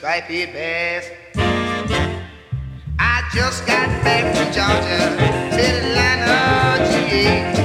striped bass. I just got back from Georgia to Atlanta, GA.